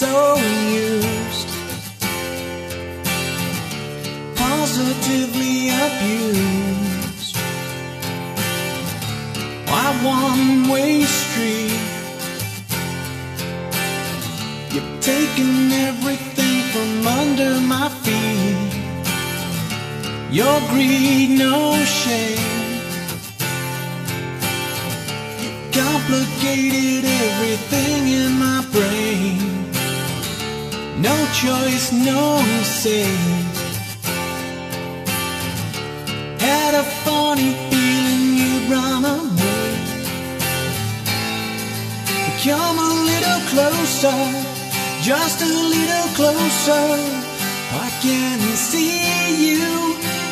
so used, positively abused. Why one-way street? You've taken everything from under my feet. Your greed, no shame. You complicated everything in my brain. No choice, no say. Had a funny feeling you'd run away. Come a little closer, just a little closer. I can see you.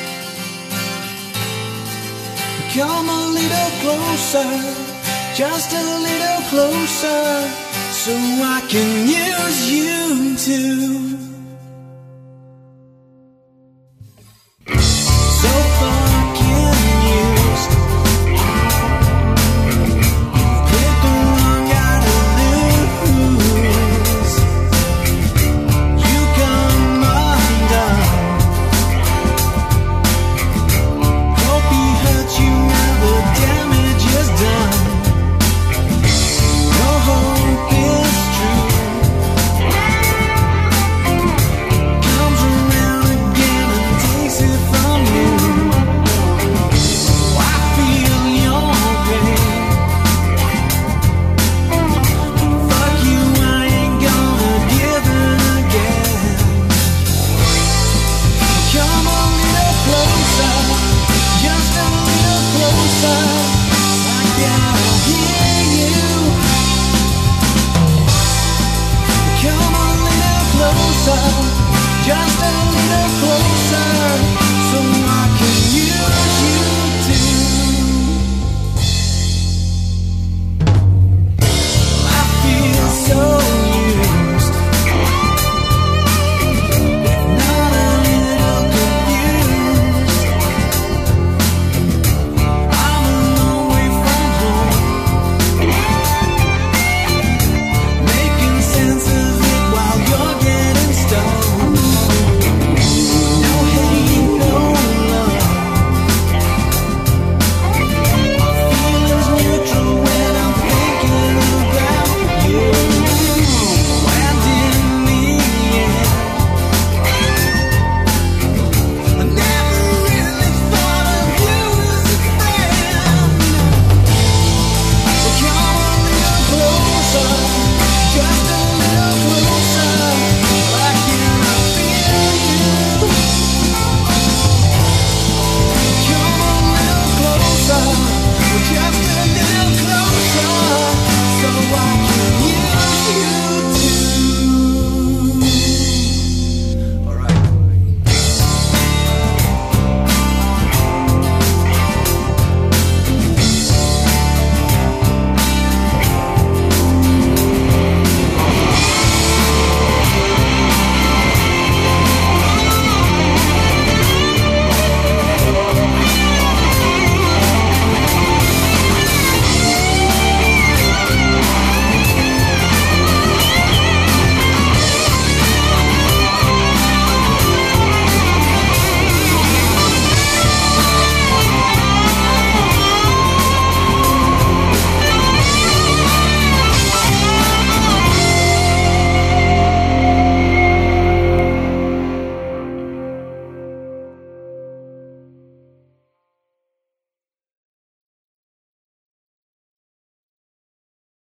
Come a little closer, just a little closer, so I can use you too.